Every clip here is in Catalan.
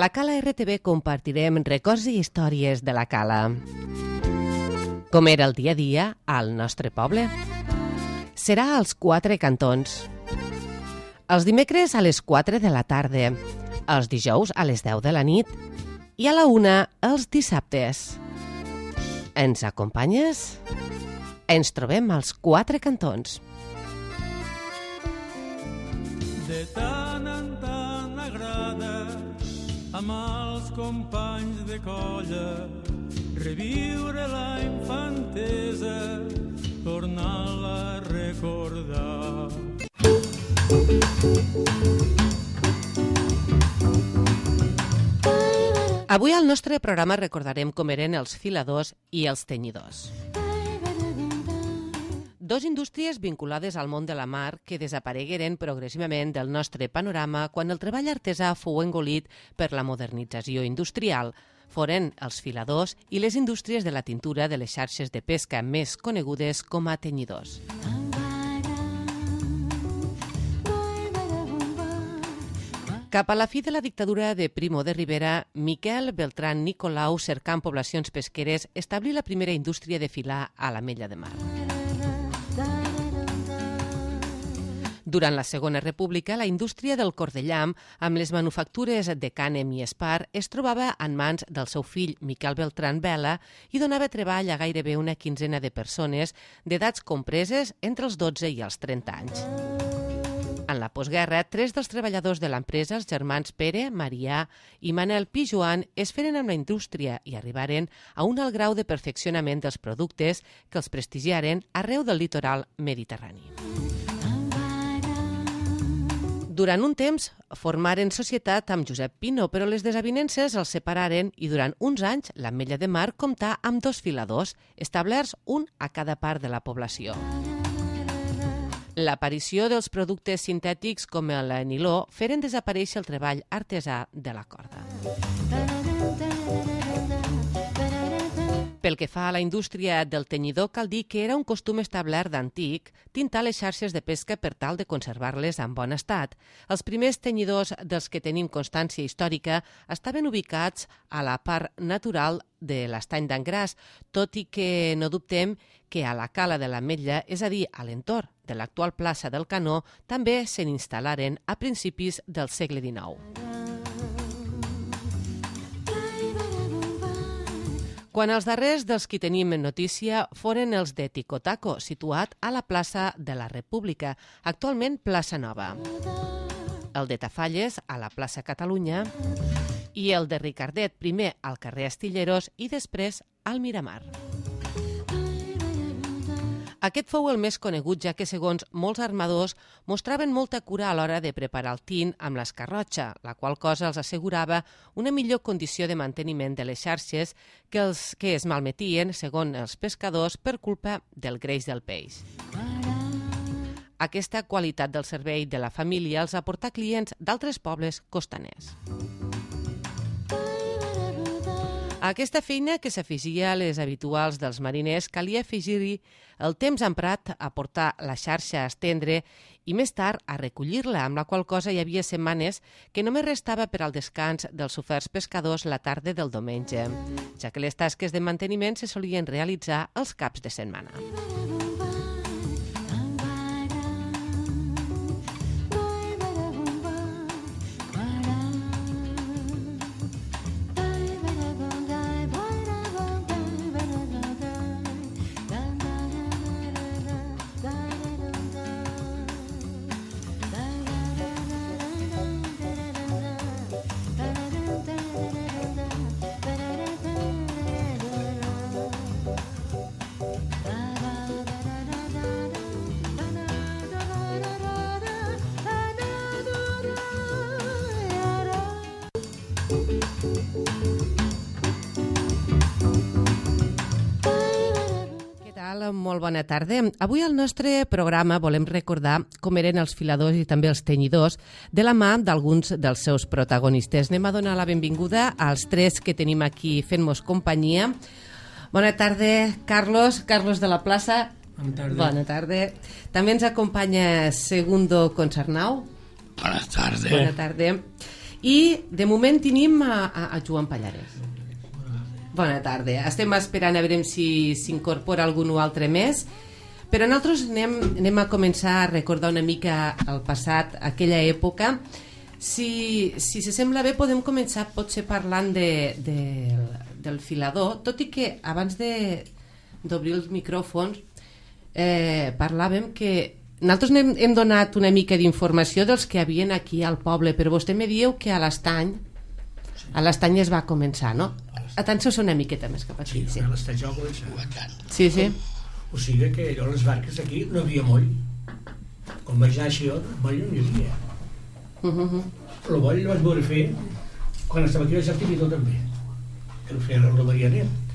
la Cala RTV compartirem records i històries de la Cala. Com era el dia a dia al nostre poble. Serà als 4 cantons. Els dimecres a les 4 de la tarda, els dijous a les 10 de la nit i a la 1 els dissabtes. Ens acompanyes? Ens trobem als 4 cantons. De tant en tant agrada amb els companys de colla reviure la infantesa, tornar-la a recordar. Avui al nostre programa recordarem com eren els filadors i els tenyidors. Dos indústries vinculades al món de la mar que desaparegueren progressivament del nostre panorama quan el treball artesà fou engolit per la modernització industrial. Foren els filadors i les indústries de la tintura de les xarxes de pesca més conegudes com a tenyidors. Cap a la fi de la dictadura de Primo de Rivera, Miquel Beltrán Nicolau, cercant poblacions pesqueres, establí la primera indústria de filar a l'Ametlla de Mar. Durant la Segona República, la indústria del cordellam, amb les manufactures de cànem i espar, es trobava en mans del seu fill Miquel Beltrán Vela i donava treball a gairebé una quinzena de persones d'edats compreses entre els 12 i els 30 anys. En la postguerra, 3 dels treballadors de l'empresa, els germans Pere, Marià i Manel Pijoan, es feren amb la indústria i arribaren a un alt grau de perfeccionament dels productes que els prestigiaren arreu del litoral mediterrani. Durant un temps formaren societat amb Josep Pino, però les desavinences els separaren i durant uns anys l'Ametlla de Mar comptà amb 2 filadors, establerts un a cada part de la població. L'aparició dels productes sintètics com el niló feren desaparèixer el treball artesà de la corda. Pel que fa a la indústria del tenyidor, cal dir que era un costum establert d'antic tintar les xarxes de pesca per tal de conservar-les en bon estat. Els primers tenyidors dels que tenim constància històrica estaven ubicats a la part natural de l'estany d'Angràs, tot i que no dubtem que a la Cala de l'Ametlla, és a dir, a l'entorn de l'actual plaça del Canó, també se n'instal·laren a principis del segle XIX. Quan els darrers dels qui tenim notícia foren els de Ticotaco, situat a la plaça de la República, actualment plaça Nova. El de Tafalles, a la plaça Catalunya, i el de Ricardet, primer al carrer Astilleros i després al Miramar. Aquest fou el més conegut, ja que, segons molts armadors, mostraven molta cura a l'hora de preparar el tint amb l'escarrotxa, la qual cosa els assegurava una millor condició de manteniment de les xarxes que es malmetien, segons els pescadors, per culpa del greix del peix. Aquesta qualitat del servei de la família els aportà clients d'altres pobles costaners. A aquesta feina, que s'afegia a les habituals dels mariners, calia afegir-hi el temps emprat a portar la xarxa a estendre i més tard a recollir-la, amb la qual cosa hi havia setmanes que només restava per al descans dels oferts pescadors la tarda del diumenge, ja que les tasques de manteniment se solien realitzar els caps de setmana. Molt bona tarda. Avui al nostre programa volem recordar com eren els filadors i també els tenyidors de la mà d'alguns dels seus protagonistes. Anem a donar la benvinguda als 3 que tenim aquí fent-nos companyia. Bona tarda, Carlos de la Plaça. Bona tarda. Bona tarda. També ens acompanya Segundo Consarnau. Bona tarda. Bona tarda. I de moment tenim a Joan Pallarès. Bona tarda. Estem esperant a veure si s'incorpora algun altre més, però nosaltres anem a començar a recordar una mica el passat, aquella època. Si se sembla bé, podem començar potser parlant del filador, tot i que abans d'obrir els micròfons parlàvem que nosaltres hem donat una mica d'informació dels que havien aquí al poble, però vostè me dieu que a l'Estany es va començar, no? Atenció una miqueta més cap aquí. Sí, a l'Estany ja va començar. Sí. O sigui que allò, les barques aquí no havia moll. Quan vaig anar així, moll no hi havia. El moll el vaig veure fer quan estava aquí a Jartimidó també, que el feia la Marianet.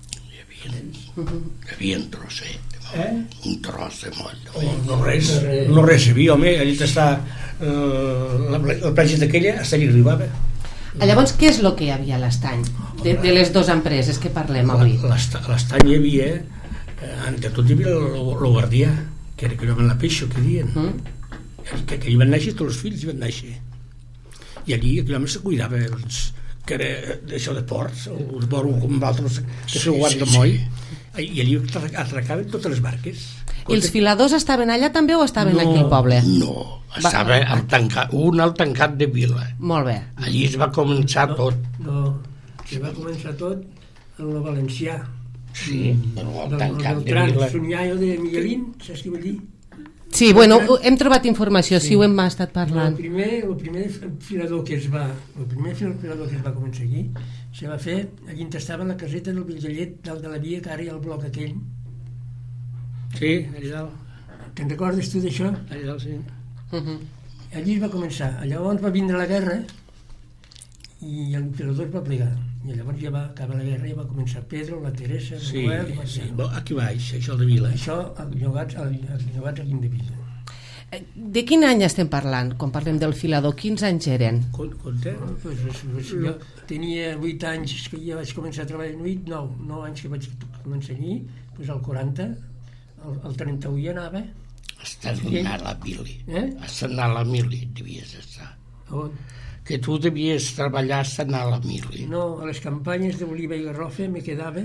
Hi havia un trosset, un tros de moll. No res hi havia, home. Allà està el plàgit d'aquella, hasta allà arribava. Llavors, què és el que hi havia a l'Estany de les dues empreses que parlem avui? A l'Estany hi havia, entre tot hi havia el guardià, que era que no van la peixa, que diuen. Que allí van néixer, tots els fills hi van néixer. I allí aquell home se cuidava, que era d'això de ports, els boros com altres que s'ho guarda moll, i allí atracaven totes les barques. I els filadors estaven allà també o estaven aquí al poble? No, estava al tancat de Vila. Molt bé. Allí es va començar tot. No, se va començar tot en el valencià. Sí, però al tancat de Del Vila. Sunyaio de Miguelín, saps què vol dir? Sí, bueno, hem trobat informació, sí, ho hem estat parlant. El primer filador que es va començar aquí se va fer allí on estava la caseta del Villallet dalt de la via, que ara hi ha el bloc aquell. Sí, allà dalt. Te'n recordes tu d'això? Allà dalt, sí. Allí es va començar. Llavors va vindre la guerra i el filador es va plegar. I llavors ja va acabar la guerra i va començar Pedro, la Teresa, el Manuel i Marcelo. Aquí baix, això de Vila. Això llogats a Guindevilla. De quin any estem parlant, quan parlem del filador? Quins anys eren? Compte? Jo tenia 8 anys que ja vaig començar a treballar, 9 anys que vaig començar allí, doncs al 40, al 31 ja anava. Estàs anant a la mili. Estàs anant a la mili, devies estar. On? Que tu devies treballar estar anant a la mili. No, a les campanyes d'oliva i garrofa me quedava.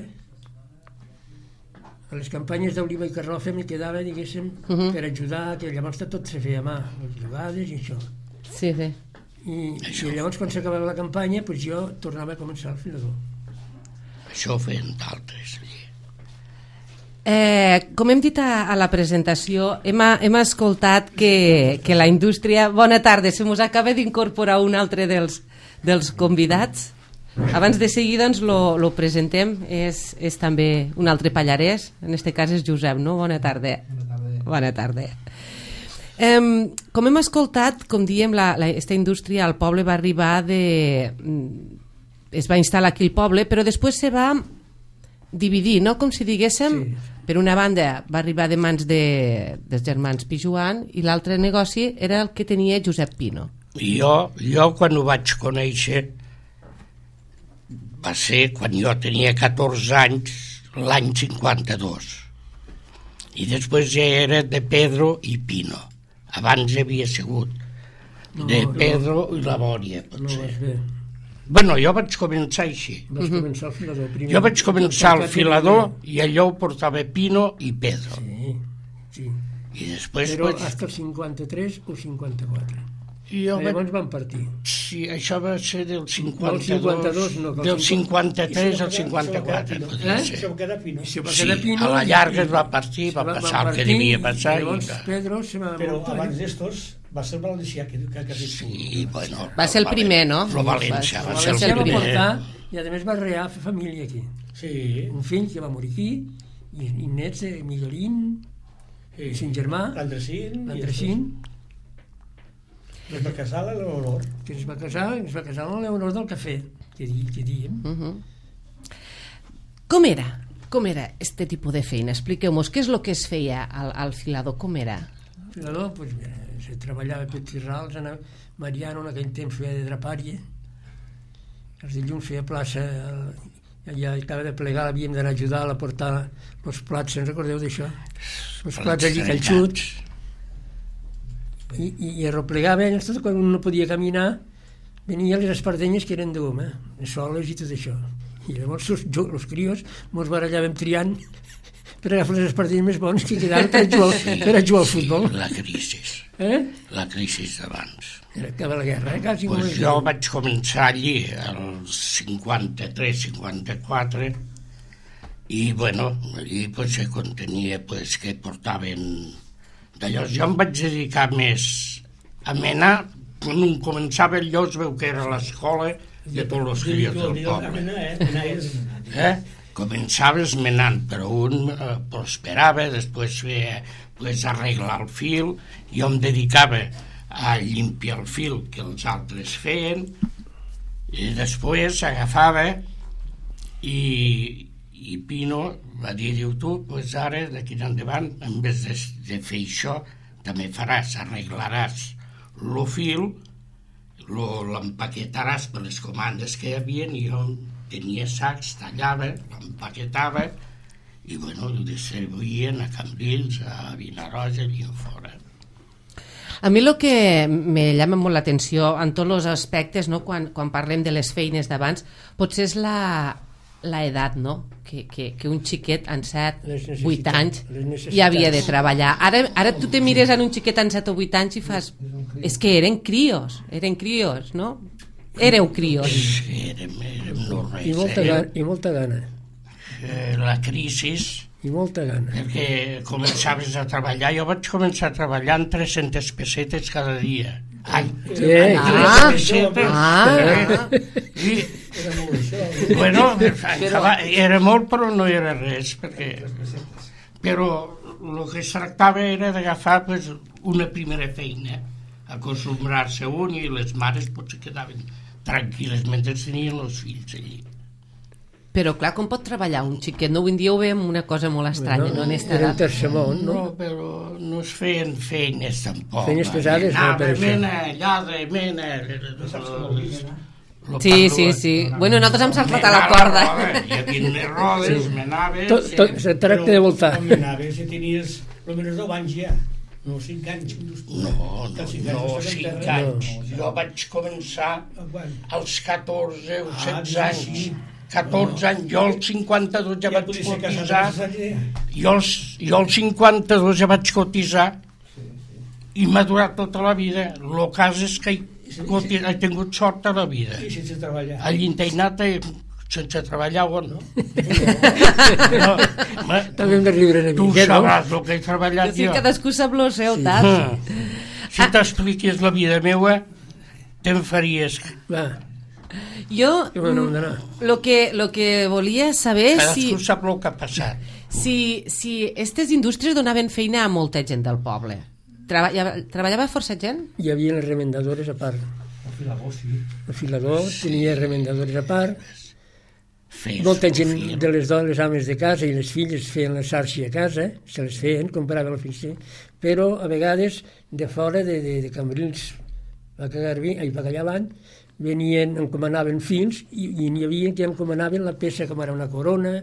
A les campanyes d'oliva i garrofa me quedava, diguéssim, per ajudar, que llavors tot se feia a mà, les jugades i això. Sí. I llavors quan s'acabava la campanya, doncs jo tornava a començar el filador. Això ho feien d'altres allí. Com hem dit a la presentació, hem escoltat que la indústria... Bona tarda, se mos acaba d'incorporar un altre dels convidats. Abans de seguir, doncs, lo presentem. És també un altre pallarès, en este cas és Josep, no? Bona tarda. Bona tarda. Com hem escoltat, com diem, aquesta indústria al poble va arribar es va instal·lar aquí al poble, però després se va dividir, no? Com si diguéssim, per una banda va arribar de mans dels germans Pijuan i l'altre negoci era el que tenia Josep Pino. Jo quan ho vaig conèixer va ser quan jo tenia 14 anys, l'any 52. I després ja era de Pedro i Pino. Abans havia sigut de Pedro i la Bòria, potser. No vas bé. Bueno, jo vaig començar així. Vas començar el filador primer. Jo vaig començar el filador i allò ho portava Pino i Pedro. Sí. I després... Però hasta el 53 o 54. Llavors van partir. Sí, això va ser del 52... Del 53 al 54, podria ser. Això va quedar Pino. Sí, a la llarga es va partir, va passar el que devia passar. Llavors Pedro se va... Però abans d'estos va ser el valencià que sí, bueno... Va ser el primer, no? El valencià va ser el el primer. I a més va rear fer família aquí. Sí. Un fill que va morir aquí, i nets de Miguelín, sin germà, Andresín. Es va casar a l'Eleonor. Que es va casar amb l'Eleonor del cafè, que diem. Com era este tipus de feina? Expliqueu-nos, què és el que es feia al filador? Com era? El filador, pues, se treballava per Tirrals, Mariano en aquell temps feia de drapària, els dilluns feia plaça, ja acaba de plegar, l'havíem d'anar a ajudar a portar els plats, se'n recordeu d'això? Els plats allí calxuts. I arroplegava, quan un no podia caminar, venien les espardenyes que eren de goma, les soles i tot això. I llavors els crios mos barallàvem triant per agafar les espardenyes més bones que quedaven per jugar al futbol. La crisi. La crisi d'abans. Era acaba la guerra, quasi. Pues jo vaig començar allí als 53-54 i, bueno, allí pues, se contenia pues, que portaven d'allò. Jo em vaig dedicar més a menar. Quan començava allò es veu que era l'escola de tots els crios del poble. Començaves menant, però un prosperava, després feia pues, arreglar el fil, jo em dedicava a limpiar el fil que els altres feien, i després agafava i Pino va dir, diu, tu, pues ara, d'aquí endavant, en vez de fer això, també faràs, arreglaràs el fil, l'empaquetaràs per les comandes que hi havia, i jo tenia sacs, tallava, l'empaquetava, i bueno, ho distribuïen a Cambrils, a Vinaròs, i fora. A mi el que me llama molt l'atenció en tots els aspectes, no? Quan parlem de les feines d'abans, potser és l'edat, no? Que un xiquet en 7, 8 anys ja havia de treballar. Ara tu te mires en un xiquet en 7 o 8 anys i fas... És que eren crios, no? Éreu crios. Sí, érem no res. I molta gana. La crisi... I molta gana. Perquè començaves a treballar, jo vaig començar a treballar amb 300 pessetes cada dia. Ai, 300 pessetes. Bueno, era molt però no era res, però el que es tractava era d'agafar una primera feina, acostumbrar-se un, i les mares potser quedaven tranquil·les mentre tenien els fills allí. Però clar, com pot treballar un xiquet? No, avui en dia ho veiem una cosa molt estranya, no? Era un tercer món, no? No, però no es feien feines tampoc. Feines pesades, no, per això. Mena. Sí. Bueno, nosaltres hem saltat a la corda. Hi havia unes rodes, menaves... Se tracta de voltar. Menaves si tenies almenys 10 anys ja. No, 5 anys. No, 5 anys. Jo vaig començar als 14 o 16 anys. 14 anys, jo als 52 ja vaig cotitzar, jo als 52 ja vaig cotitzar i m'ha durat tota la vida. El cas és que he tingut sort a la vida. I sense treballar. A l'internat sense treballar o no. També hem de riure una tu mica, no? sabràs el que he treballat jo. Cadascú sap el seu, tas. Si t'expliquis la vida meua, te'n faries... Va. Jo lo que volia saber cadascú sap el que ha passat. Si aquestes indústries donaven feina a molta gent del poble. Treballava força gent? Hi havia les remendadores a part. El filador, sí. El filador tenia remendadores a part. Molta gent de les dones, ames de casa i les filles feien la xarxa a casa, se les feien, compraven l'ofici, però a vegades de fora de Cambrils a Cagalavant venien, encomanaven fils i n'hi havia que encomanaven la peça com era una corona,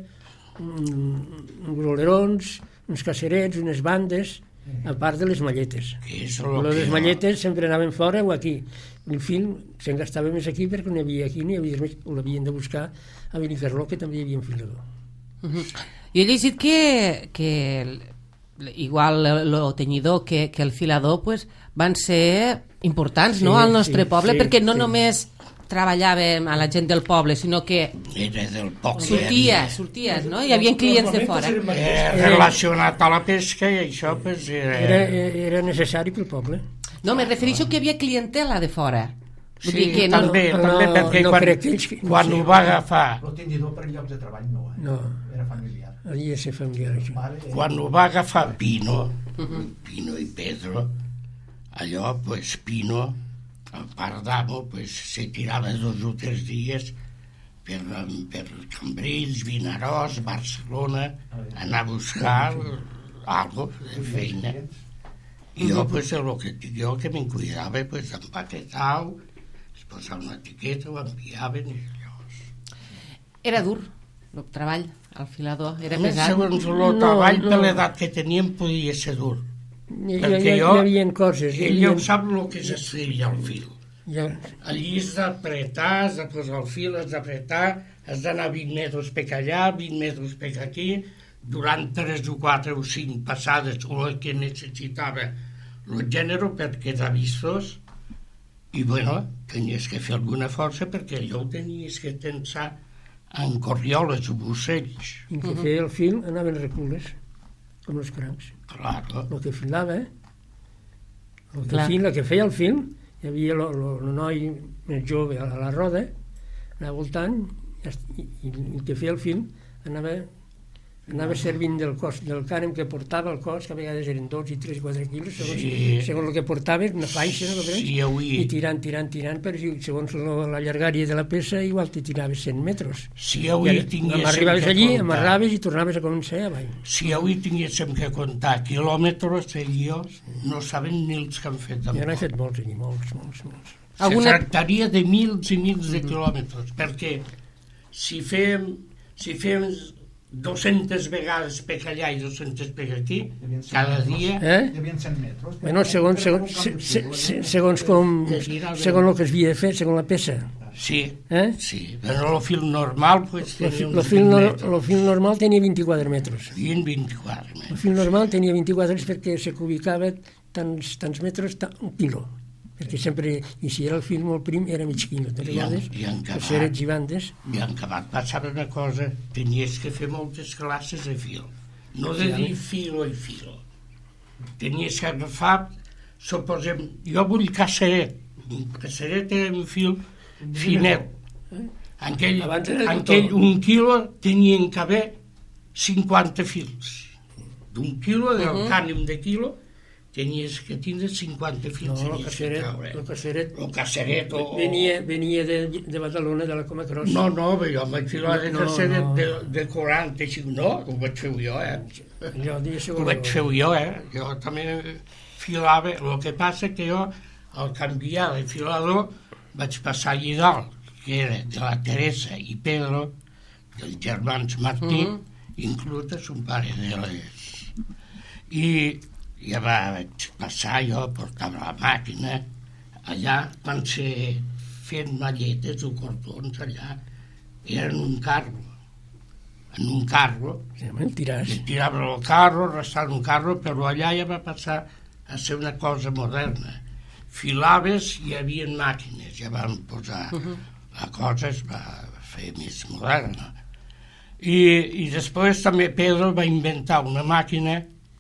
uns olerons, uns cacerets, unes bandes, a part de les malletes. Les malletes sempre anaven fora o aquí. El fil se'n gastava més aquí perquè no hi havia aquí, l'havien de buscar a Benicarló, que també hi havia un filador. Jo he llegit que igual el tenyidor que el filador van ser importants al nostre poble, perquè no només treballàvem a la gent del poble, sinó que era del poc sorties, no? Hi havia clients de fora. Relacionat a la pesca i això era necessari pel poble. No, me refereixo que hi havia clientela de fora. Sí, també, perquè quan ho va agafar... El tendidor per lloc de treball no, era familiar. Havia de ser familiar, això. Quan ho va agafar Pino i Pedro, allò, Pino, a part d'amo, se tirava 2 o 3 dies per Cambrils, Vinaròs, Barcelona, anar a buscar algo de feina. I jo, el que dic jo, que me'n cuidava, empaquetau, es posava una etiqueta, ho enviaven i llavors. Era dur, el treball, el filador, era pesat. Segons el treball, per l'edat que teníem, podia ser dur. Hi havia coses. Ell ja sap el que és estrella al fil. Allí has d'apretar, has de posar el fil, has d'apretar, has d'anar 20 metres per allà, 20 metres per aquí, durant 3 o 4 o 5 passades, o el que necessitava el gènere per quedar vistos, i bueno, tenies que fer alguna força perquè allò ho tenies que tensar en corrioles o bussells. I que feia el fil anaven recules, com els crancs. Claro. El que filava, el que feia el fil, hi havia el noi més jove a la roda, anava voltant, i el que feia el fil anava servint del cos, del cànem que portava el cos, que a vegades eren 2 i 3 i 4 quilos, segons el que portava, una faixa, i tirant, per segons la llargària de la peça, igual te tiraves 100 metres. Si avui arribaves allí, amarraves i tornaves a començar avall. Si avui tinguéssim que comptar quilòmetres, ells no saben ni els que han fet. Jo n'he fet molts allí, molts. Se tractaria de mils i mils de quilòmetres, perquè si fem 200 vegades per allà i 200 per aquí, cada dia... Hi havia 100 metres. Bueno, segons el que es havia de fer, segons la peça. Sí, però el fil normal tenia uns 20 metres. El fil normal tenia 24 metres. 24 metres. El fil normal tenia 24 metres perquè se ubicava tants metres, un quilo. Perquè sempre, i si era el fil molt prim, era mig quilo. I en acabat passava una cosa, tenies que fer moltes classes de fil. No de dir filo i filo. Tenies que agafar, suposem, jo vull caceret. Caceret era un fil finet. En aquell 1 quilo tenien que haver 50 fils. D'1 quilo, del cànem de quilo, tenies que tindre 50 fils. No, el caceret venia de Badalona, de la Coma Cross. No, jo em vaig filar de caceret de 45, no, ho vaig fer jo, Ho vaig fer jo, Jo també filava, el que passa que jo, al canviar de filador, vaig passar allí dalt, que era de la Teresa i Pedro, dels germans Martí, inclús son pare de les. I ja vaig passar, jo portava la màquina, allà van ser fent malletes o cordons allà, eren en un carro, tirava el carro, restava un carro, però allà ja va passar a ser una cosa moderna. Filaves, hi havia màquines, ja van posar, la cosa es va fer més moderna. I després també Pedro va inventar una màquina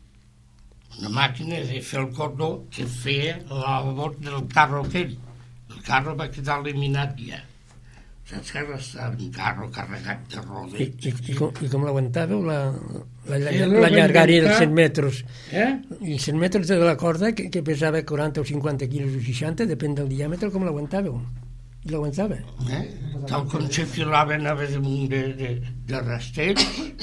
de fer el cordó que feia la labor del carro aquell. El carro va quedar eliminat ja. Saps que estava un carro carregat de rodets. I com l'aguantàveu, la llargària dels 100 metres? I 100 metres de la corda, que pesava 40 o 50 quilos o 60, depèn del diàmetre, com l'aguantàveu? I l'aguantava? Tal com se filava anava damunt de rastell.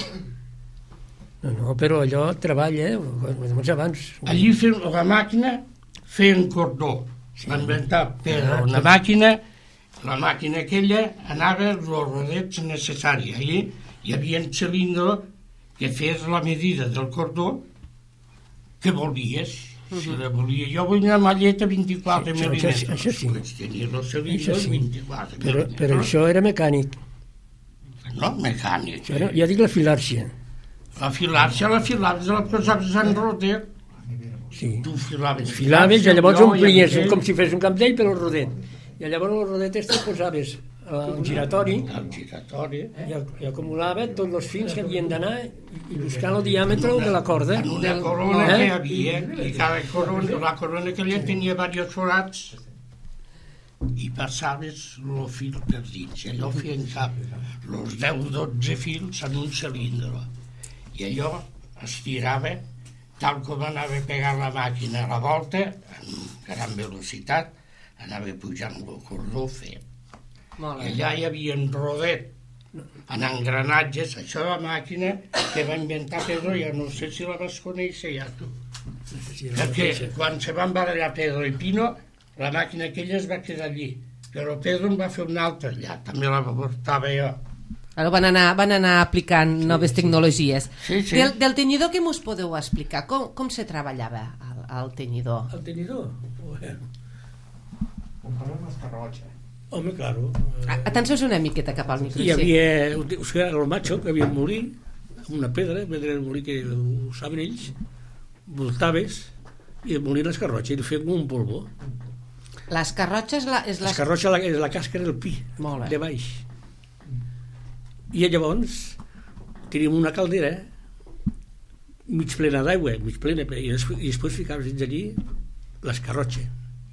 No, però allò treballa, abans. Allí la màquina feien cordó. Va inventar Pedro una màquina, la màquina aquella anava els rodets necessaris. Allí hi havia un cilindre que fes la medida del cordó que volies. Si la volia, jo vull una malleta 24 mil·límetres. Això sí. Tenia el cilindre 24 mil·límetres. Però això era mecànic. No, mecànic. Jo dic la filàrcia. La filaves, la posaves en rodet. Sí. Tu filaves, i llavors omplies com si fes un campdell per el rodet. I llavors el rodet el posaves al giratori. I acumulava tots els fils que havien d'anar i buscant el diàmetre de la corda. En una corona que hi havia, i cada corona, la corona que allà tenia diversos forats, i passaves el fil per dins. I allò feien cap, els 10-12 fils en un cilindre. I allò es tirava tal com anava pegant la màquina a la volta, amb gran velocitat, anava pujant el cordó fet. I allà hi havia un rodet en engranatges, això de la màquina que va inventar Pedro, ja no sé si la vas conèixer ja tu. Perquè quan se van barallar Pedro i Pino, la màquina aquella es va quedar allí, però Pedro en va fer una altra allà, també la portava jo. Ara van anar aplicant noves tecnologies. Sí. Del tenyidor, què mos podeu explicar? Com se treballava al tenyidor? El tenyidor? Comparem l'escarrotxa. Home, claro. Atenció una miqueta cap al micro. Hi havia, o sigui, el macho, que havia un molí, amb una pedra el molí que ho saben ells, voltaves, i el molí l'escarrotxa, i el feia com un polvo. L'escarrotxa és L'escarrotxa és la càscara del pi, de baix. I llavors teníem una caldera mig plena d'aigua, mig plena, i després ficaves dins allí l'escarrotxa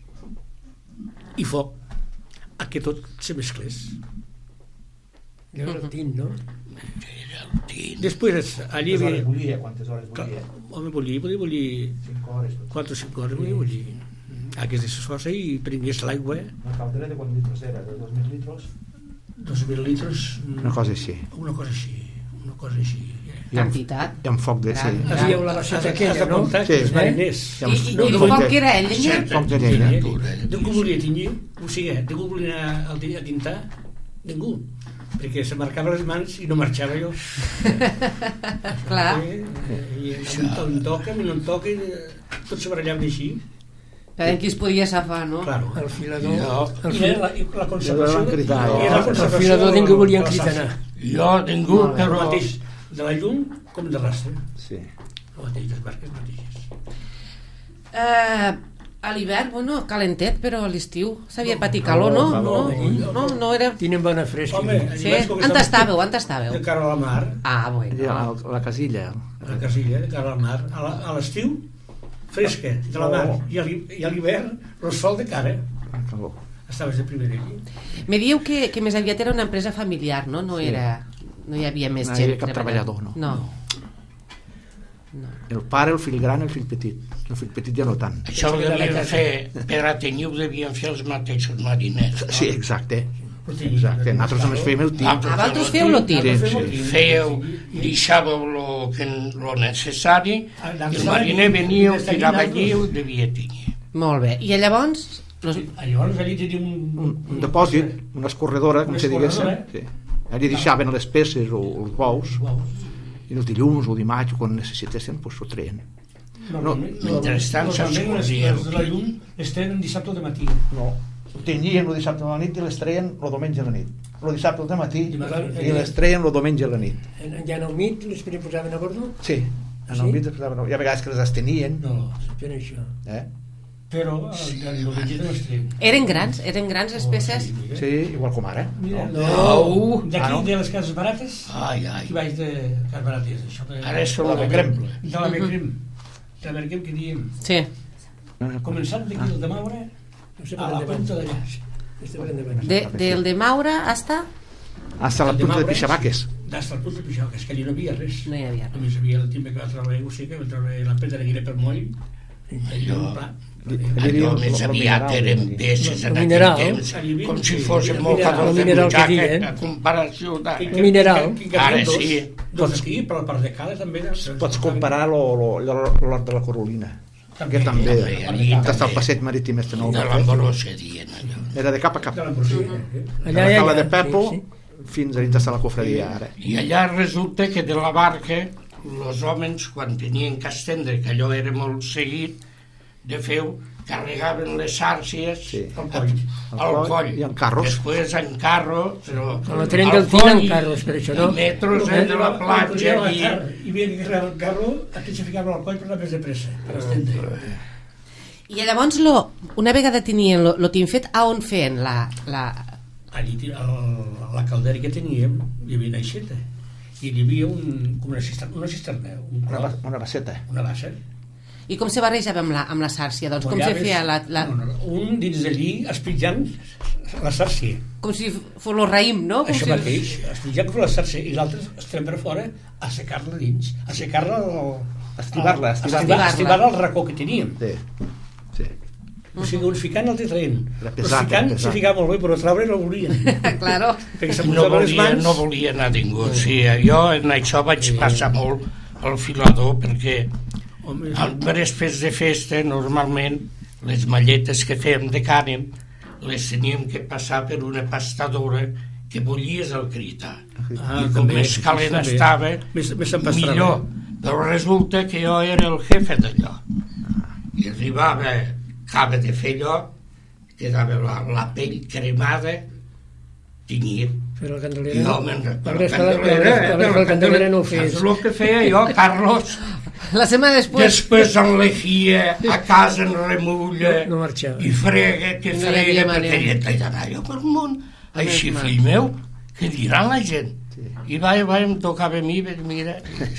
i foc a que tot se mesclés. Era el tint, no? Després allí Quantes hores bullia? Home, podia bullir 5 hores. 4 o 5 hores podia bullir. Aquesta sosa i prengués l'aigua. Una caldera de quants litres era? De 2.000 litres? 2.000 litres. Una cosa així. Una cosa així. Quantitat. I amb foc de... Sí. Havíeu la basseta aquella, no? Sí, els mariners. I el foc que era llenya? Foc de llenya. Ningú volia tinyir, o sigui, ningú volia anar a tintar, ningú, perquè se marcava les mans i no marxava jo. Clar. I em toca, no em toca, tot se barallava així. Cada qui es podia safar, no? Claro. El filador... La conservació... El filador ningú volia encritanar. Jo ningú, però... El mateix de la llum com de rastre. Sí. El mateix, les marques mateixes. A l'hivern, bueno, calentet, però a l'estiu s'havia patit calor, no? No era... Tenen bona fresca. Home, Sí? On estàveu? De cara a la mar. Ah, bueno. La casilla. A la casilla, de cara a la mar. A l'estiu, fresca, de la mar. I a l'hivern, el sol de cara. Estaves de primer allí. Me dieu que més aviat era una empresa familiar, no? No hi havia més gent. No hi havia cap treballador, no. No. El pare, el fill gran i el fill petit. El fill petit ja no tant. Això ho devien fer, per a tenir ho devien fer els mateixos mariners. Sí, exacte. Nosaltres només fèiem el tir. Vosaltres fèieu el tir? Fèieu, deixàveu lo necessari, el mariner venia, ho tirava allí i ho devia tenir. Molt bé. I llavors... Llavors allí teníem un depòsit, una escorredora, com se diguéssim. Sí. Allí deixaven les peces o els bous, i els dilluns o dimarts, quan necessitessin, doncs ho treien. Mentrestant s'escorria els de la llum es treien dissabte al matí. No, ho tenyien el dissabte a la nit i les treien el diumenge a la nit. El dissabte al matí i les treien el diumenge a la nit. Ja en el mit les posaven a bordo? Sí, en el mit les posaven a bordo. Hi ha vegades que les estenien. No, fent això. Però el diumenge no les treien. Eren grans les peces? Sí, igual com ara. D'aquí, de les cases barates, aquí baix de cases barates. Ara és la Becrem. De la Becrem. De la Becrem que diem. Sí. Començant d'aquí el de Maura a la punta d'allà. Del de Maura hasta? Hasta la punta de Pixabaques. Hasta la punta de Pixabaques, que allí no hi havia res. No hi havia res. Només hi havia el timbre que va treure que va treure la pedra que era per moll. Allò més aviat eren peces en aquell temps, com si fossin molt cadors de butxaca a comparació d'ara. Mineral. Ara sí. Doncs aquí, per la part de cala també. Pots comparar l'hort de la Corolina, que també està al passeig marítim este nou. De l'Ambrosa dient allò. Era de cap a cap. De la cala de Pepo fins a dins de la cofradia ara. I allà resulta que de la barca els homes, quan tenien que estendre, que allò era molt seguit de feu, carregaven les xàrcies al coll i en carros. Després en carro, però a la tren del Tina en carros, per això, no? Metros de la platja i havia que carregar el carro, aquí se ficava al coll per anar més de pressa, per estendre. I llavors, una vegada tenien lo tin fet, a on feien allí a la caldera que teníem hi havia una aixeta i hi havia una cisterna, una basseta, una bassa. I com se barrejava amb la sàrcia? Doncs com se feia un dins d'allí espitjant la sàrcia. Com si fos el raïm, no? Això mateix, espitjant la sàrcia i l'altre estem per fora a secar-la dins, a secar-la estibar-la al racó que teníem. Sí. O sigui, uns ficant el traient. Els ficant se ficava molt bé, però treure no volien. Claro. No volia anar ningú. Sí, jo en això vaig passar molt al filador perquè als fets de festa normalment les malletes que fèiem de cànem les teníem que passar per una pastadora que bullies el critar i com més calent estava millor, però resulta que jo era el jefe d'allò i arribava, acaba de fer allò quedava la pell cremada, tinyir. Però el Candelera... Jo el Candelera no ho fes. És el que feia jo, Carlos. La setmana després... Després enlejia, a casa en remulla, No marxava. i frega, que No hi frega, havia perquè manera. ja t'he d'anar jo pel món. Així, fill meu, què diran la gent? I em tocava a mi, mira...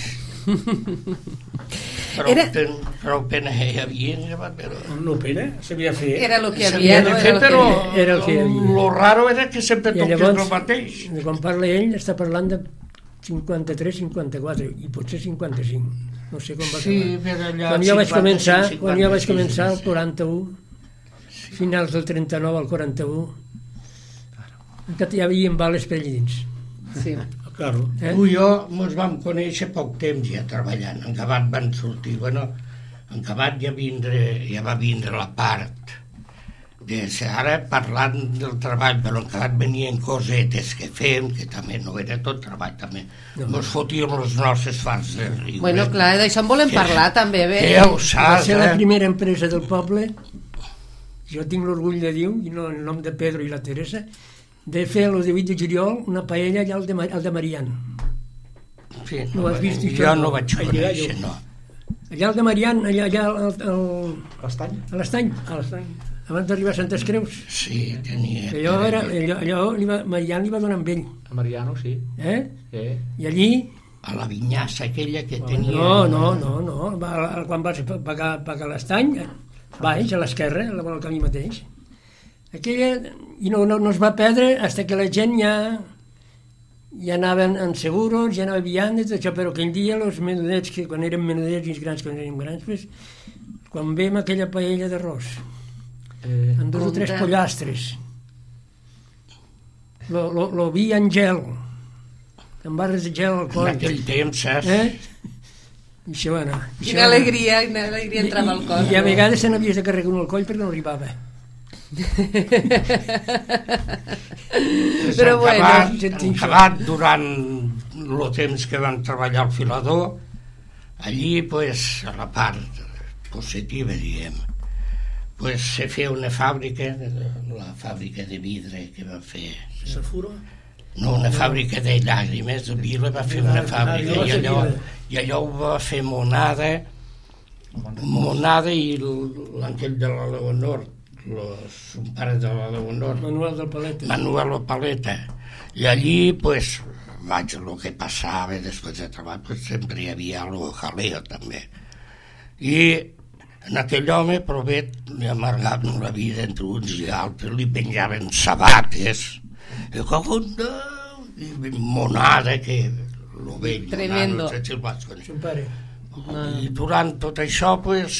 Prou pena hi havia, però... No pena, s'havia de fer. Era el que hi S'havia havia, de no? fer, però Era el que hi havia. lo raro era que sempre I toqués llavors, el mateix. quan parla ell, està parlant de 53, 54 i potser 55. No sé com va Sí, acabar. però allà... Quan jo vaig 55, començar, el 41, finals del 39 al 41, encara hi havia bales per allà dins. Sí. Claro. Tu i jo ens vam conèixer poc temps ja treballant. En Gavat van sortir, en Gavat ja va vindre la part de ser ara parlant del treball, però en Gavat venien cosetes que fem, que també no era tot treball, també. Ens fotíem les nostres farts de riure. Bueno, clar, d'això en volem parlar també, bé. Que ho Va saps, ser la primera empresa del poble, jo tinc l'orgull de dir, i no el nom de Pedro i la Teresa, de fer el 18 de juliol una paella allà al de Marian. Sí, No has vist això? jo no vaig Allà, conèixer, jo. no. Allà al de Marian, allà L'estany? a l'estany, abans d'arribar a Santes Creus. Sí, tenia... Marian li va donar amb ell. A Mariano, sí. I allí... A la vinyassa aquella que tenia... No. Quan vas pagar l'estany, baix, a l'esquerra, al camí mateix. Aquella... I no es va perdre fins que la gent ja anaven en seguros, ja anava viandes, tot això, però aquell dia els menudets, que quan érem menudets i els grans quan érem grans, pues, quan vèiem aquella paella d'arròs, amb 2 o 3 pollastres, lo vi en gel, amb barres de gel al En coll. aquell temps, saps? I això va anar. Quina alegria entrava al cor. I a vegades se n'havies de carregar un al coll perquè no arribava. Però bueno, acabat durant el temps que vam treballar al filador, allí, pues, a la part positiva, diguem, pues, se feia una fàbrica, la fàbrica de vidre que va fer... Safuro? No, una fàbrica de llàgrimes, de Vila va fer una fàbrica, i allò ho va fer Monada i l'anquell de la Leonor, un pare de la Leonor, Manuel del Paleta. Manuel Paleta. I allí, pues, el que passava després de treball, pues, sempre hi havia el jaleo, també. I en aquell home, provet, li amargaven la vida entre uns i altres, li penjaven sabates, i Monada, que lo vell, Tremendo. no sé si el vaig conèixer. Son pare. I durant tot això, pues,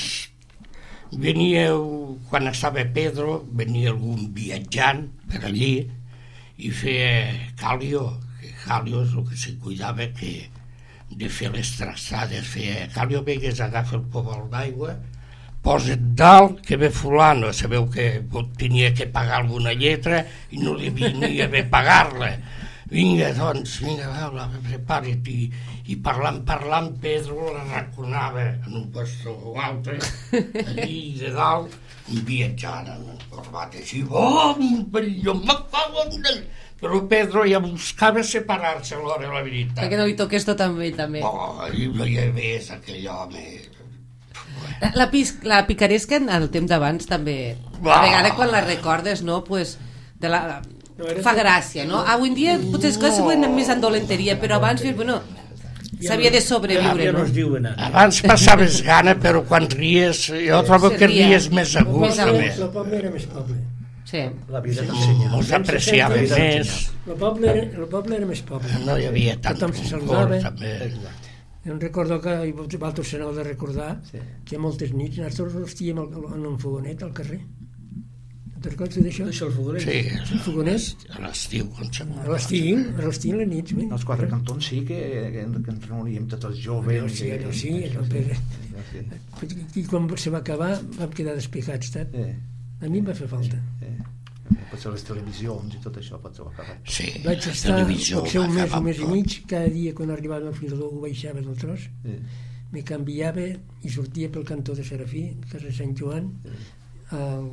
quan estava Pedro, venia algun viatjant per allí i feia Calio, que Calio és el que se cuidava de fer les traçades, feia Calio, vegues, agafa el pobol d'aigua, posa't dalt, que ve fulano, sabeu que tenia que pagar alguna lletra i no li venia bé pagar-la. Vinga, doncs, prepara't. I parlant, Pedro la raconava en un pastor o altre, allí de dalt, un viatjant amb corbates, i jo me cago en ell. Però Pedro ja buscava separar-se a l'hora de la veritat. perquè no li toqués tot amb ell, també. I no hi havia aquell home... La picaresca en el temps d'abans també, a vegades quan la recordes, no, pues, fa gràcia, no? Avui en dia potser les coses s'ho més en dolenteria, però abans, bueno, s'havia de sobreviure, no? Abans passaves gana, però quan ries, jo trobo que ries més a gust. El poble era més poble. Sí. La vida t'ensenya. Us apreciava més. El poble era més poble. No hi havia tant Tothom se confort, saludava. també. Em recordo que, i vosaltres se n'heu de recordar, que moltes nits nosaltres estíem en un fogonet al carrer. Te'n recordes d'això? Això, el fogonet? Sí, El fogonet? a l'estiu, com sempre. A l'estiu, les nits. Els 4 cantons sí que ens reuníem tots els joves. Sí, i quan se va acabar vam quedar despicats, sap? A mi em va fer falta. Potser les televisions i tot això potser ho ha acabat. Sí, Vaig la estar televisió potser un va mes, acabar un mes i tot. mig, cada dia quan arribava al filador ho baixava del tros, me canviava i sortia pel cantó de Serafí, carrer Sant Joan,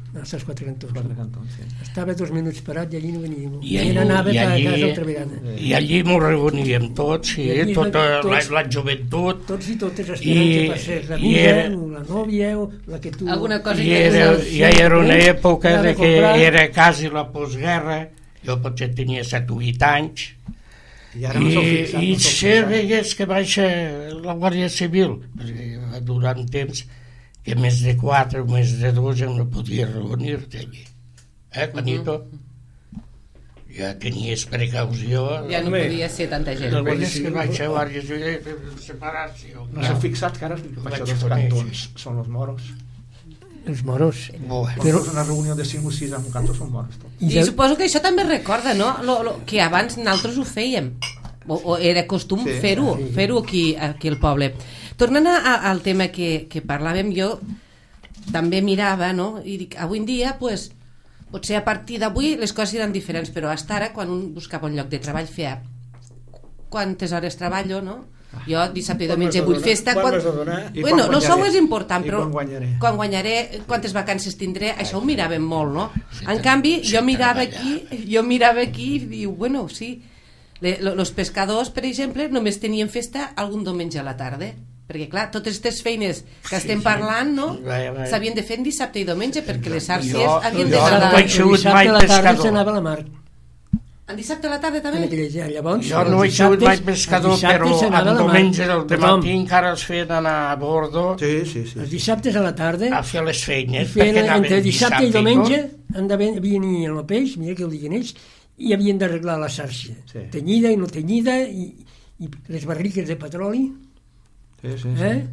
als 4 cantons. 4 cantons, sí. Estava 2 minuts parat i allí no venia ningú. I Anava cada casa altra vegada. I allí m'ho reuníem tots, sí, tota la joventut. Tots i totes esperant que passés la vida, la nòvia, o la que tu... Alguna cosa I era una època de que era quasi la postguerra, jo potser tenia 7 o 8 anys, i se veigués que baixa la Guàrdia Civil, perquè durant temps que més de 4 o més de 2 ja no podies reunir-te allí. Juanito? Ja tenies precaució. Ja no podia ser tanta gent. El veies que baixa la Guàrdia Civil, separació. No s'ha fixat que ara baixa 2 cantons són els moros. Els moros. Però una reunió de 5 o 6 en un cantó són moros. I suposo que això també recorda, no? Que abans nosaltres ho fèiem. O era costum fer-ho aquí al poble. Tornant al tema que parlàvem, jo també mirava, no? I dic, avui en dia, pues, potser a partir d'avui les coses eren diferents, però fins ara, quan un buscava un lloc de treball, feia quantes hores treballo, no? Jo dissabte i diumenge vull festa. Bueno, no sou és important, però quan guanyaré, quantes vacances tindré, això ho miràvem molt, no? En canvi, jo mirava aquí i diu, bueno, sí, los pescadors, per exemple, només tenien festa algun diumenge a la tarda, perquè clar, totes aquestes feines que estem parlant, no? S'havien de fer en dissabte i diumenge, perquè les àrcies havien de no he sigut mai pescador. S'anava a la mar. En dissabte a la tarda també? Jo no he sigut mai pescador, però el diumenge del dematí encara els feien anar a bordo. Sí. Els dissabtes a la tarda a fer les feines. Entre dissabte i diumenge havien d'ir al peix, mira que ho diguen ells, i havien d'arreglar la xarxa. Tenyida i no tenyida, i les barriques de petroli. Sí.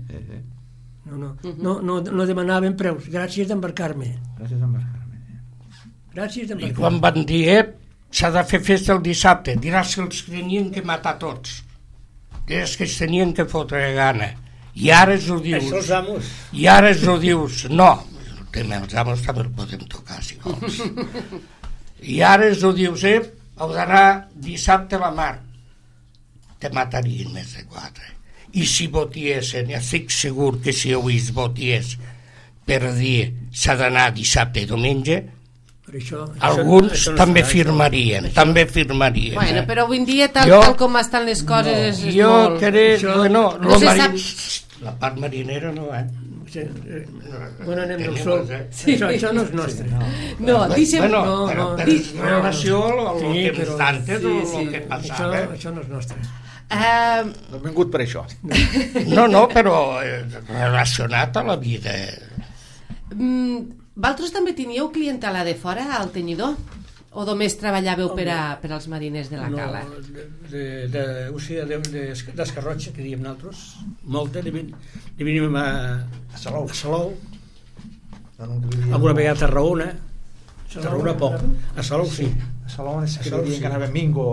No demanaven preus. Gràcies d'embarcar-me. I quan van dir, s'ha de fer festa el dissabte, diràs que els tenien que matar tots, és que es tenien que fotre gana, i ara es ho dius. Això els amos. I ara es ho dius. No, el tema dels amos també el podem tocar, si vols. I ara es ho dius, heu d'anar dissabte a la mar, te matarien més de 4. I si votiessin, ja estic segur que si avui es voties per dir s'ha d'anar dissabte i diumenge, alguns també firmarien. Bueno, però avui en dia, tal com estan les coses, és molt... La part marinera no, Bueno, anem del sol. Això no és nostre. No, deixem... Però per relació al temps d'antes, el que passava... Això no és nostre. No hem vingut per això. No, però relacionat a la vida. Vosaltres també teníeu clientela de fora al tenyidor? O només treballàveu per als mariners de la cala? D'escarrotxa, que diem nosaltres, molta, li venim a Salou, alguna vegada a Tarragona poc, a Salou sí. A Salou que diuen que anava Mingo.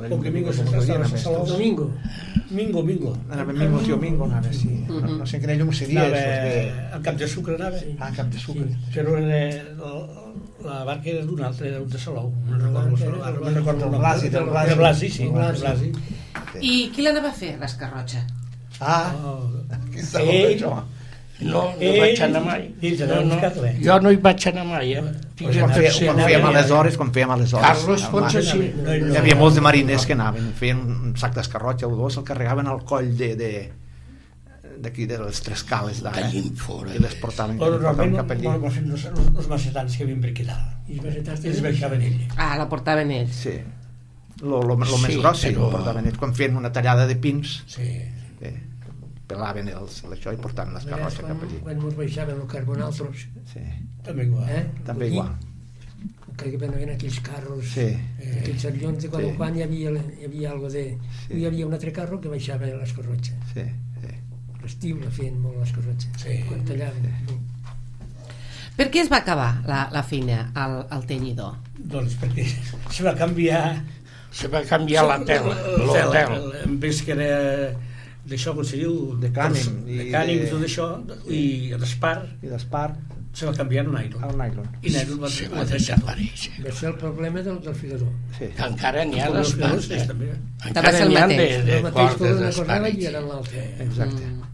Mingo. Anava Mingo, tio Mingo, anava, sí. No sé en quin llum seria. Al Cap de Sucre anava. Ah, Cap de Sucre. Però la barca era d'un altre, era de Salou. No recordo el nom. De Blasi, sí. I qui l'anava a fer, l'escarrotxa? Qui estava fent això? No vaig anar mai. Jo no hi vaig anar mai, Quan fèiem aleshores. Carlos potser sí. Hi havia molts de mariners que anaven, feien un sac d'escarrotxa o dos, el carregaven al coll d'aquí de les tres cales d'ara i les portaven cap allí. Els macetans que havien per aquí dalt i els baixaven ells. La portaven ells. Sí, el més gros sí, ho portaven ells quan feien una tallada de pins. Pelaven això i portaven l'escarrotxa cap allí. Quan ens baixaven el carbonaltros. Sí. També igual. Que venien aquells carros, aquells avions, de quan hi havia algo de... Hi havia un altre carro que baixava l'escarrotxa. L'estiu la feien molt l'escarrotxa. Quan tallaven. Per què es va acabar la feina al tenyidor? Doncs perquè se va canviar l'hotel. En vez que era d'això, com se diu, de cànim i tot això, i d'espar se va canviar a nylon. I nylon va desaparèixer. Va ser el problema del filador. Encara n'hi ha d'espars. També va ser el mateix. El mateix que una cosa i era l'altra. Exacte.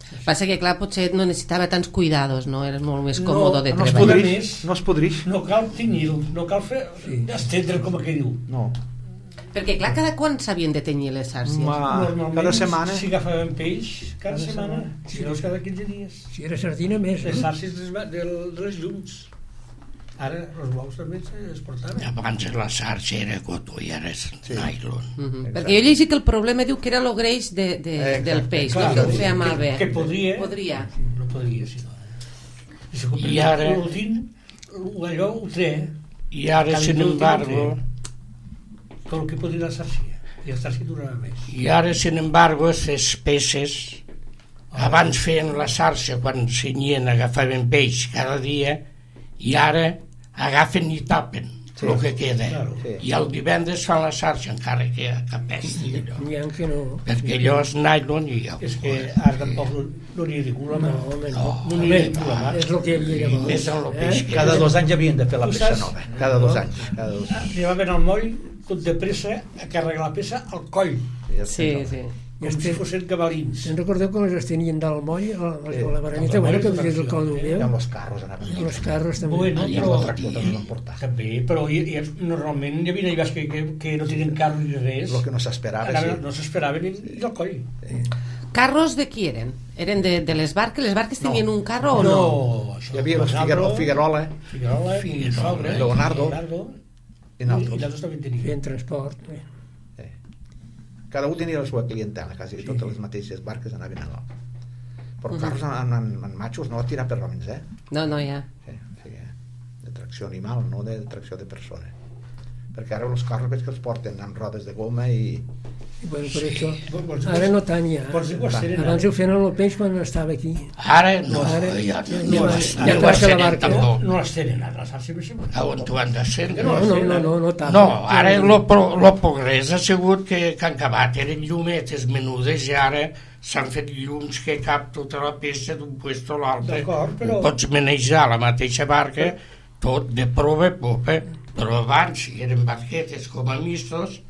Passa que, clar, potser no necessitava tants cuidados, no? Era molt més còmode de treballar. No es podrix. No cal tenyir-lo, no cal fer estendre, com que diu. No. Perquè, clar, cada quan s'havien de tenyir les sàrcies? Normalment, cada setmana. Si agafàvem peix, cada setmana. Si no, cada 15 dies. Si era sardina, més. Les sàrcies de les llums. Ara els bous també es portaven. Abans la xarxa era cotó i ara és nylon. Perquè jo llegi que el problema diu que era el greix del peix, no? Que ho feia malbé. Que podria. No podria, si no. I ara... allò ho té. I ara, sin embargo... Com que podria la xarxa. I la xarxa durava més. I ara, sin embargo, les peces... Abans feien la xarxa quan s'enyien, agafaven peix cada dia, i ara agafen i tapen el que queda. I el divendres fan la xarxa, encara que apesti allò. Perquè allò és nylon i ja ho és que ara tampoc no n'hi ha de cul, no n'hi ha de cul. És el que hi havia llavors. Cada 2 anys havien de fer la peça nova. Cada 2 anys. Llevaven el moll tot de pressa a carregar la peça al coll. Sí. Com si fossin cavalins. Se'n recordeu com les tenien del moll, la baraneta, que des del col d'Oleu? I amb els carros anaven. I els carros també. Bueno, però el tractor també l'emportar. També, però normalment hi havia llevats que no tenien carro ni res. El que no s'esperava, sí. No s'esperaven ni del coll. Carros de qui eren? Eren de les barques? Les barques tenien un carro o no? No. Hi havia el Figuerola, Leonardo i nosaltres també teníem. Feien transport. Cada un tenia la seva clientela, quasi totes les mateixes barques anaven a l'alt. Però carros en matxos no tirar per homes, No, hi ha. Sí, de tracció animal, no de tracció de persona. Perquè ara els carros veig que els porten amb rodes de goma i... Bueno, per això, ara no tant ja. Abans ho feien el peix quan estava aquí. Ara no, ja ho estenen tampoc. No l'estenen, ara la xarxa més sempre. On t'ho han d'estendre? No tant. No, ara el progrés ha sigut que han acabat, eren llumetes menudes i ara s'han fet llums que cap tota la peça d'un puesto a l'altre. Ho pots manejar a la mateixa barca, tot de prova i popa, però abans, si eren barquetes com a mistos,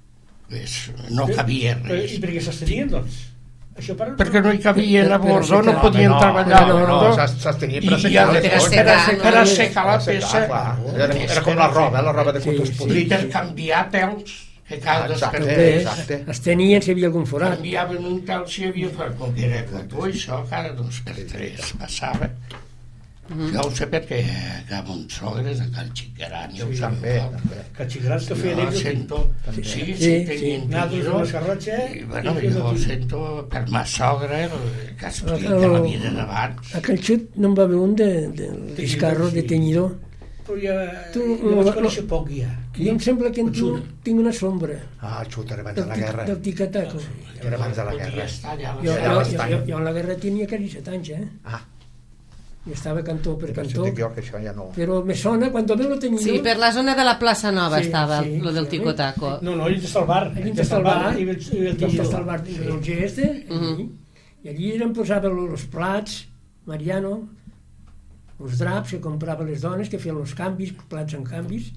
no cabia res. I per què s'estenien, doncs? Perquè no hi cabien a bordo, no podien treballar. No, s'estenien per assecar la peça. Era com la roba de cutos podrits. I per canviar pèls, que cada despertés. Es tenien si hi havia algun forat. Canviaven un pèl si hi havia forat, com que era cotó, això cada 2 per 3 passava. Jo ho sé perquè a mon sogres, a Cal Xicaran, ja ho sap bé. Cal Xicaran que feien ells? Sí, tenien tiro. I bueno, jo ho sento per ma sogra, que explica la vida d'abans. A Cal Xut no en va haver un de carros de tenyidor. Però ja vaig conèixer poc, ja. Jo em sembla que tinc una sombra. Ah, el Xut era abans de la guerra. Del ticataco. Era abans de la guerra. Jo en la guerra tenia quasi 7 anys, Ah. I estava cantó per cantó, però me sona, quan també lo tenia... Sí, per la zona de la plaça Nova estava, lo del Ticotaco. No, allí està el bar. Allí està el bar del G i allí em posava els plats, Mariano, els draps que comprava les dones, que feien els canvis, plats en canvis,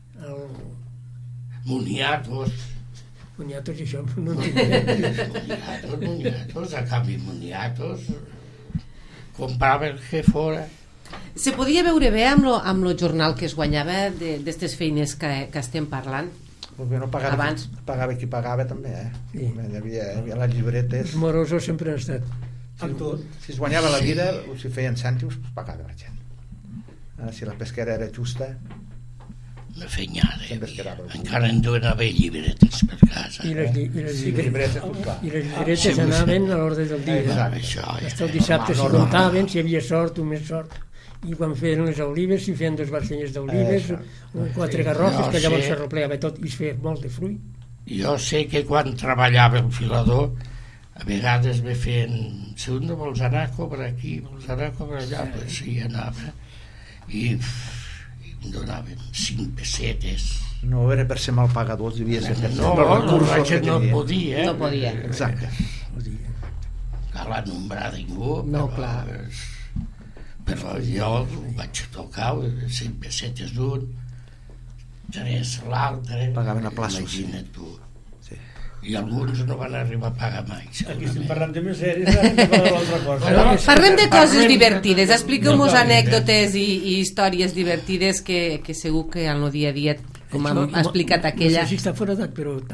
Moniatos, això no en tinc. Moniatos, a canvi moniatos... comprava el que fora. Se podia veure bé amb lo jornal que es guanyava d'aquestes feines que estem parlant? No pagava qui pagava també, Hi havia les llibretes. Els morosos sempre han estat. Si es guanyava la vida, o si feien cèntims, pagava la gent. Ara, si la pesquera era justa... Una fenyada, encara en duen haver llibretes per casa. I les llibretes anaven a l'ordre del dia. Hasta el dissabte s'hi comptaven, si hi havia sort o més sort. I quan feien les olives, si feien 2 barcenyes d'olives, 4 garrofes, que llavors s'arreplegava tot i es feia molt de fruit. Jo sé que quan treballava el filador, a vegades me feien, si un no vols anar a cobrar aquí, vols anar a cobrar allà, doncs sí, anava. I em donaven 5 pessetes. No era per ser mal pagadors, devia ser per no podia. No podia. Exacte. Cal anombrar ningú. No, clar. Però jo vaig tocar 5 pessetes d'un, 3 l'altre. Pagaven a plaços. Imagina't tu. i alguns no van arribar a pagar mai. Aquí estem parlant de misèries, ara de l'altra cosa. Parlem de coses divertides, expliqueu-nos anècdotes i històries divertides que segur que en el dia a dia, com ha explicat aquella... No sé si està fora d'edat, però...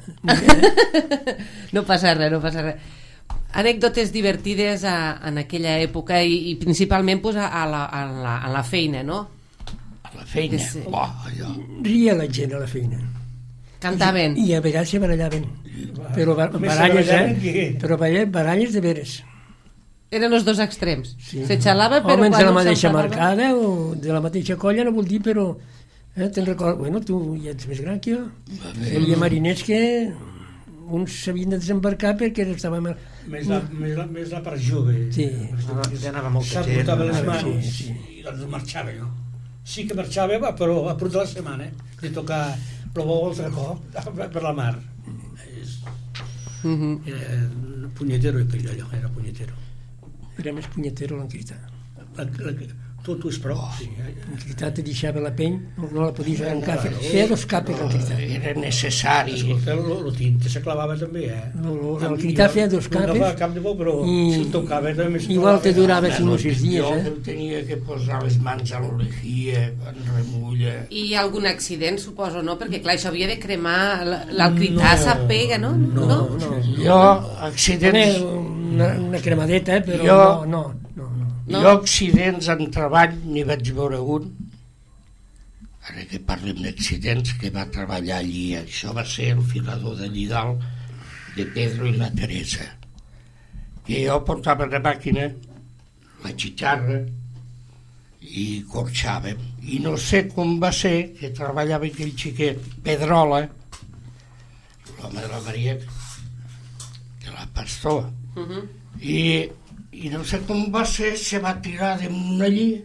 No passa res. Anècdotes divertides en aquella època i principalment a la feina, no? A la feina? Ria la gent a la feina. Cantaven. I a vegades se barallaven. Però baralles, però baralles de veres. Eren els dos extrems. Se xalava, però... Homes de la mateixa marcada o de la mateixa colla, no vol dir, però... Te'n recordo... Bueno, tu ja ets més gran que jo. Hi havia mariners que uns s'havien de desembarcar perquè estàvem... Més la part jove. Sí. Ja anava molta gent. S'apuntava les mans i doncs marxava jo. Sí que marxava, però a punt de la setmana, de tocar el bou altre cop per la mar. Era punyetero allò, era punyetero. Era més punyetero l'encritat. Tu és prou. L'encritat te deixava la pell, no la podies arrencar. Feia dos capes l'encritat. Era necessari. Escolta, el tinte se clavava també, L'encritat feia dos capes. No agafava cap de bo, però si tocava també se clavava. Igual te durava 5 o 6 dies. Jo tenia que posar les mans a l'olejia, en remulla. I algun accident, suposo, no? Perquè, clar, això havia de cremar l'alcritat, s'apega, no? No. Jo, accidents... Una cremadeta, però no. Jo accidents en treball n'hi vaig veure un, ara que parlem d'accidents, que va treballar allí. Això va ser el filador de Llidal de Pedro i la Teresa, que jo portava la màquina, la xitxarra, i corxàvem. I no sé com va ser que treballava aquell xiquet, Pedrola, l'home de la Maria, de la Pastor, i no sé com va ser, se va tirar damunt allí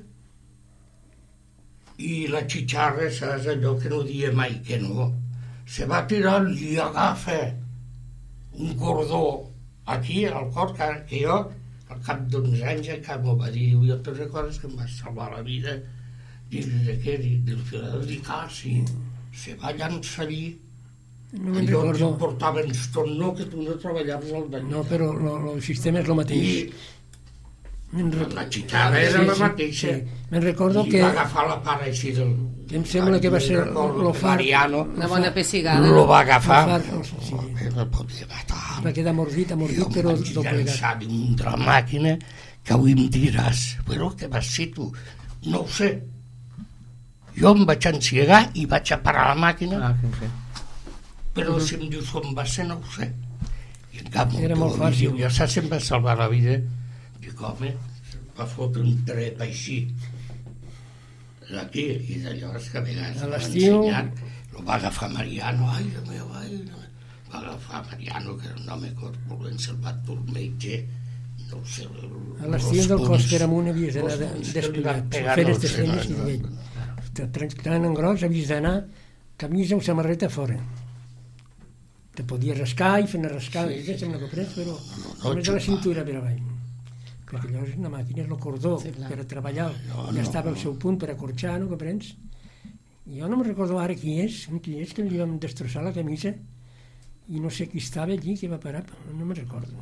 i la xitxarra, saps, allò que no dia mai que no, se va tirar i agafa un cordó aquí al cor, que jo al cap d'uns anys encara m'ho va dir, jo te'n recordes que em va salvar la vida, del filador, dic, sí, se va llançar allí. No me'n recordo. Jo portaven tot, no, que tu no treballaves al bany. No, però el sistema és el mateix. La xitxarra era la mateixa. Me'n recordo que... I va agafar la part així del... Em sembla que va ser el far... Mariano. Una bona pessigada. Lo va agafar. No podia matar. Va quedar mordit, però doblegat. Jo em vaig llançar damunt de la màquina, que avui em diràs, però què vas ser tu? No ho sé. Jo em vaig enciegar i vaig a parar la màquina, però si em dius com va ser, no ho sé. I en cap moment diu, jo saps si em va salvar la vida. Dic, home, va fotre un trep així d'aquí, i d'allò que a vegades m'ha ensenyat, el va agafar Mariano, va agafar Mariano, que era un home corpulent, se'l va dur el metge, no ho sé. A l'estiu del Coster amunt havies d'anar descuidat, fer aquestes feines i d'ell. Tan en gros havies d'anar camisa o samarreta fora. Te podia rascar i fer una rascada, sembla que pres, però només de la cintura per avall. Perquè llavors una màquina és el cordó per a treballar, ja estava al seu punt per acorxar, no comprens? Jo no me'n recordo ara qui és que li vam destrossar la camisa i no sé qui estava allí, que va parar, no me'n recordo.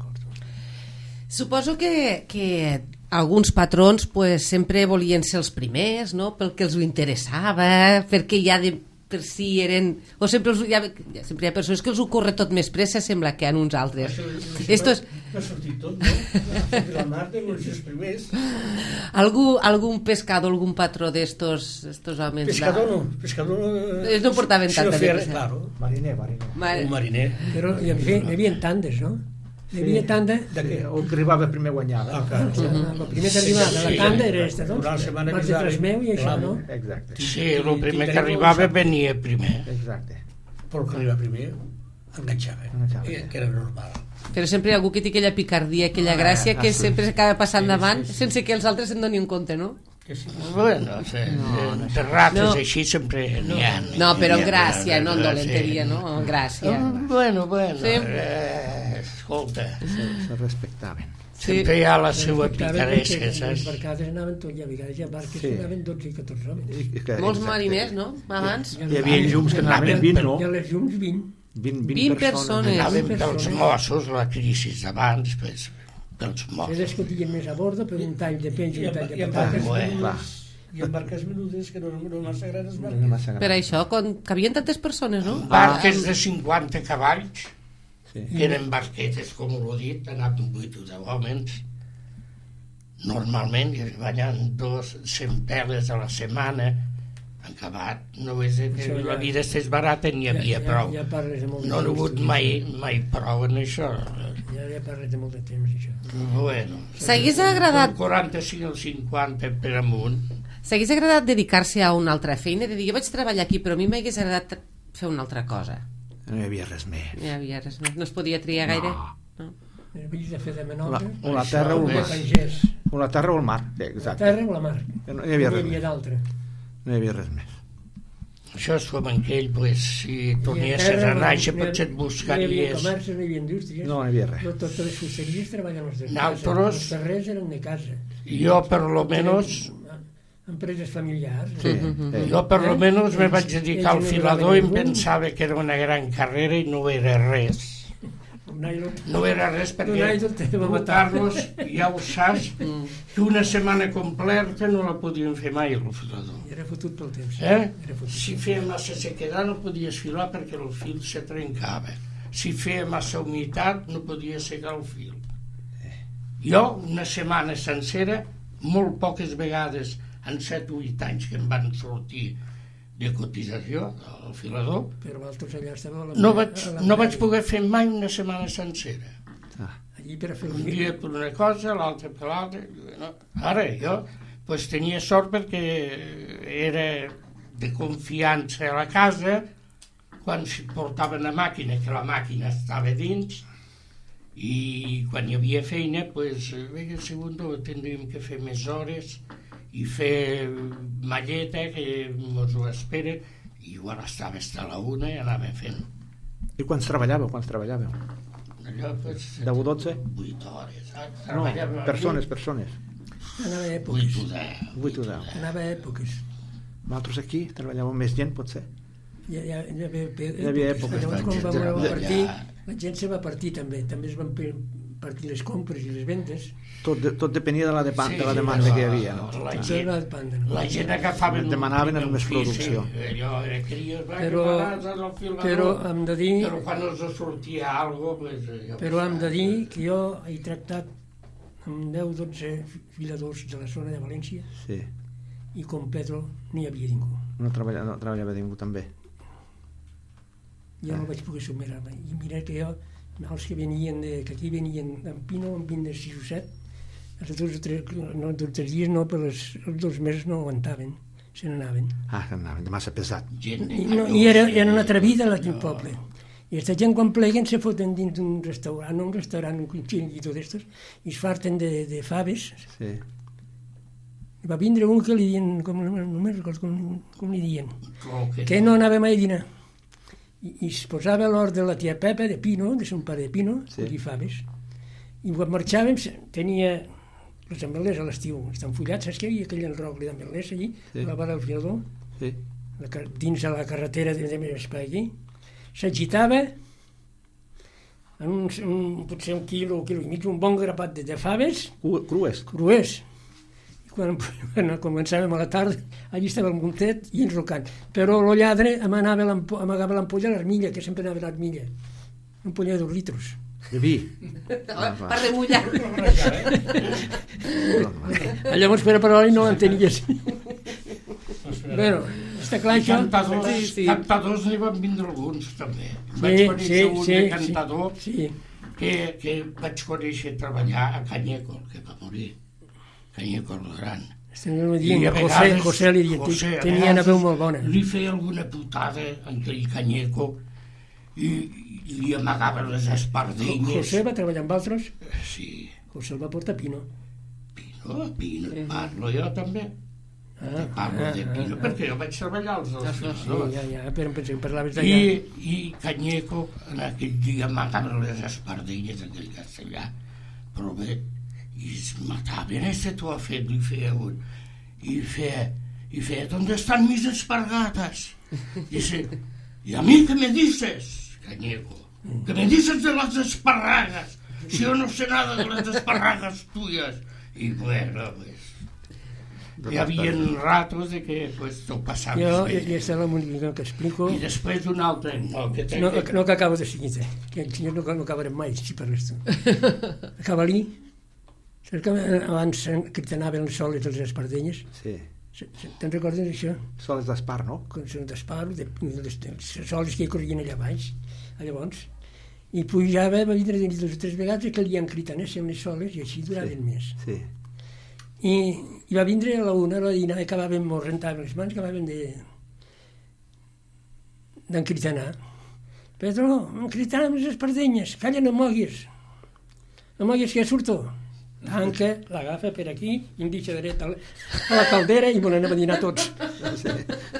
Suposo que alguns patrons sempre volien ser els primers, no? Pel que els ho interessava, perquè ja per si eren... O sempre hi ha persones que els ho corre tot més pressa, sembla que en uns altres. Ha sortit tot, no? Ha sortit la mar de els primers. Algun pescador, algun patró d'estos homes... Pescador no. Ells no portaven tanta pressa. Claro. Mariner. Un mariner. Però hi havia tandes, no? Hi havia tanda... El que arribava primer guanyava. El primer que arribava a la tanda era esta, no? Vas de Trasmeu i això, no? Exacte. Sí, el primer que arribava venia primer. Exacte. Però el que arribava primer enganxava, que era normal. Però sempre hi ha algú que té aquella picardia, aquella gràcia que sempre s'acaba passant davant sense que els altres en donin compte, no? Bueno, de rates així sempre n'hi ha. No, però gràcia, no en dolenteria, no? Gràcia. Bueno, escolta. Se respectaven. Sempre hi ha la seva picaresca, saps? Les barcades anaven tot, i a vegades hi ha barques que anaven 12 i 14 homes. Molts mariners, no? Abans. Hi havia llums que anaven 20, no? Hi ha les llums 20. 20 persones. Anàvem pels Mossos, la crisi d'abans, pels Se Mossos. discutien més a bordo per un tall de peix i un tall de patates. I en barques menudes, que no massa grans barques. Per això, cabien tantes persones, no? Barques de 50 cavalls, que eren barquetes, com ho he dit, anaven 8 o 10 homes. Normalment hi ballant 100 peles a la setmana. En acabat, no és que la vida estigués barata, n'hi havia prou. No n'hi ha hagut mai prou en això. Ja parles de molt de temps, això. Bueno, S'hagués agradat 45 o 50 per amunt. S'hagués agradat dedicar-se a una altra feina, de dir, jo vaig treballar aquí, però a mi m'hagués agradat fer una altra cosa. No hi havia res més. No hi havia res més. No es podia triar gaire? No. Havies de fer de menobre. O la terra o el mar. O la terra o el mar, La terra o la mar. No hi havia res més. d'altre. No hi havia res més. Això és com aquell, pues, si torniessis a néixer, potser et buscaries... No hi havia comerç, no hi havia indústries. No hi havia res. Totes les fusteries treballen els de casa. Nosaltres- Els carrers eren de casa. Jo, per lo menos, Empreses familiars. jo per lo menos me vaig dedicar al filador i em pensava que era una gran carrera i no era res. No era res perquè Carlos, ja ho saps, que una setmana completa no la podíem fer mai el filador. Era fotut pel temps. Si feia massa sequedat no podies filar perquè el fil se trencava. Si feia massa humitat no podies secar el fil. Jo, una setmana sencera, molt poques vegades, en 7 o 8 anys que em van sortir de cotització al filador, Però vosaltres allà estàveu no vaig poder fer mai una setmana sencera. Allí per a fer Un dia per una cosa, l'altre per l'altra. No. Ara jo pues, tenia sort perquè era de confiança a la casa, quan s'hi portaven la màquina, que la màquina estava dins, i quan hi havia feina, pues, el segon tindríem que fer més hores i fer malleta, que mos ho espera, i igual estava fins a la 1 i anàvem fent. I quants treballàveu? Allò, pues, 10 o 12? 8 hores. No, persones. Anava a èpoques. 8 o 10. Anava a èpoques. Nosaltres aquí treballàvem més gent, potser. Hi havia havia èpoques. Llavors, quan vam partir, la gent se va partir també. També es van partir les compres i les vendes. Tot depenia de la demanda que hi havia. No? La gent agafava... Demanaven més producció. Allò era crios, però hem de dir... Però quan els sortia alguna cosa... Però hem de dir que jo he tractat amb 10 o 12 filadors de la zona de València i com Pedro no hi havia ningú. No treballava ningú també. Jo no vaig poder superar mai. I mira que jo, els que aquí venien en Pino, en 6 o 7, els 2 o 3 dies no, però els 2 mesos no aguantaven, se n'anaven. S'anaven, de massa pesat. I era una altra vida aquí al poble. I aquesta gent quan pleguen se foten dins d'un restaurant, un xiringuito d'estos, i es farten de faves. Sí. Va vindre un que li diuen, no me'n recordo com li diuen, que no anava mai a dinar. I es posava a l'hort de la tia Pepa, de Pino, de son pare de Pino, collir faves. I quan marxàvem tenia les ametllers a l'estiu, estan fullats, saps que hi havia aquell enrocle d'ametllers allí, a la vora del filador, dins de la carretera de més espai allí. S'agitava en potser un quilo i mig, un bon grapat de faves. Crues. I quan començàvem a la tarda, allí estava el muntet i enrocant. Però el lladre amagava l'ampolla a l'armilla, que sempre anava a l'armilla. Una ampolla de 2 litros. De vi? Per remullar. Llavors, per l'oli no l'entenies. Bueno, està clar això. Cantadors n'hi van vindre alguns també. Vaig conèixer un de cantador que vaig conèixer treballar a Canyeco, que va morir. Canyeco el gran. José li diuen, tenia una veu molt bona. Li feia alguna putada en aquell Canyeco i li amagava les espardenyes. José va treballar amb altres? Sí. José el va portar a Pino. Pino, parlo jo també. Parlo de Pino, perquè jo vaig treballar als dos fills. Ja, però em pensé que parlaves d'allà. I Canyeco en aquell dia amagava les espardenyes en aquell castellà. Però bé, i es mataven, tu ha fet, li feia un. Y feia, ¿dónde están mis espargatas? Dice, ¿y a mí qué me dices? Cañego, que me dices de las esparragas, si yo no sé nada de las esparragas tuyas. Y bueno, pues, hi havia ratos de que pues, ho passaves bé. Jo, és l'única que explico. I després un altre... No, que acabo de seguida, que el senyor no acabarem mai, si parles tu. Acaba allí, saps que abans critenaven les soles de les espardenyes? Sí. Te'n recordes d'això? Soles d'espar, no? Soles d'espar, les soles que hi corrien allà baix, llavors. I pujava, va vindre 2 o 3 vegades que li encritanéssim les soles i així duraven més. Sí. I va vindre a la 1, a la dinar, que acabàvem, mos rentaven les mans, que acabàvem d'encritanar. Pedro, encritanam les espardenyes, calla, no moguis. No moguis, que ja surto. Tanca, l'agafa per aquí i em deixa dret a la caldera i me n'anem a dinar tots. Sí.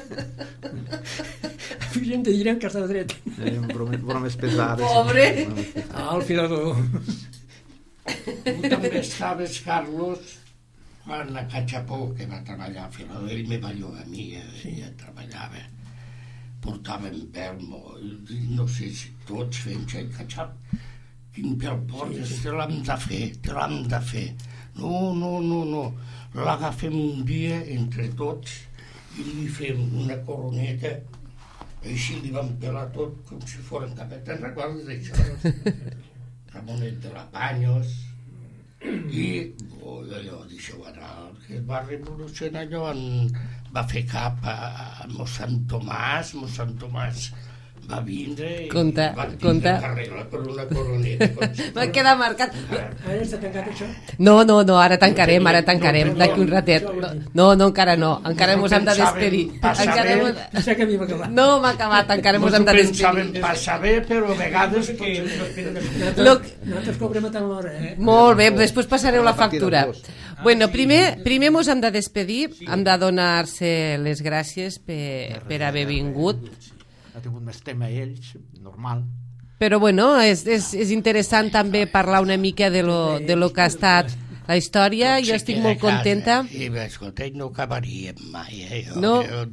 Gent te diran que estava dret. Bromes pesades. Pobre! El filador. Tu també estaves, Carlos, quan a Catxapó, que va treballar a Filador, ell me va llogar a mi, ella treballava. Portàvem pelmo, no sé si tots fent xai catxap. Quin pel portes, te l'hem de fer. No. L'agafem un dia entre tots i li fem una coroneta, així li vam pelar tot com si foren capet. Te'n recordes d'això? Ramonet de la Panyos. I allò, deixeu anar, que es va revolucionar allò, va fer cap a mossèn Tomàs va vindre i va tindre carrera per una coroneta. Va quedar marcat. Ara està tancat això? No, ara tancarem, d'aquí un ratet. No, encara no, encara mos hem de despedir. Pensava que havíem acabat. No hem acabat, encara mos hem de despedir. Pensàvem passar bé, però a vegades que... Nosaltres cobrem a tant l'hora, Molt bé, després passareu la factura. Bueno, primer mos hem de despedir, hem de donar-se les gràcies per haver vingut. Ha tingut més tema ells, normal. Però bueno, és interessant també parlar una mica de lo que ha estat la història. Jo estic molt contenta. I escolta, no acabaríem mai, No?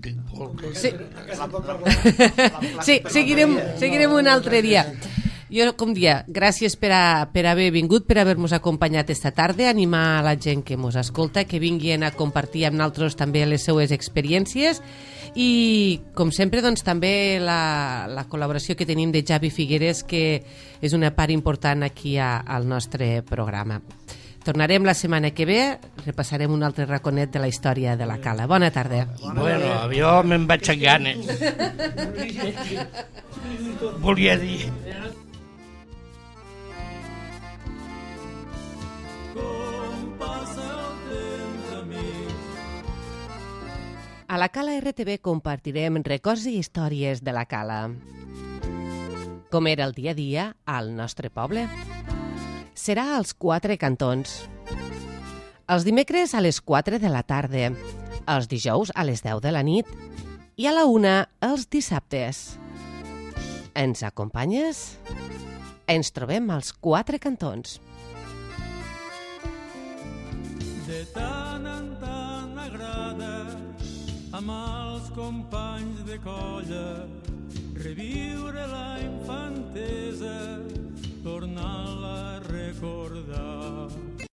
Sí, seguirem un altre dia. Jo, com dia, gràcies per haver vingut, per haver-nos acompanyat esta tarda, animar a la gent que mos escolta, que vinguin a compartir amb nosaltres també les seues experiències i, com sempre, doncs, també la col·laboració que tenim de Javi Figueres, que és una part important aquí al nostre programa. Tornarem la setmana que ve, repassarem un altre raconet de la història de la Cala. Bona tarda. Bueno, jo me'n vaig a ganes. Volia dir... A la Cala RTV compartirem records i històries de la Cala. Com era el dia a dia al nostre poble. Serà als 4 cantons. Els dimecres a les 4 de la tarda, els dijous a les 10 de la nit i a la 1 els dissabtes. Ens acompanyes? Ens trobem als 4 cantons. De tant en tant agrada amb els companys de colla reviure la infantesa, tornar-la a recordar.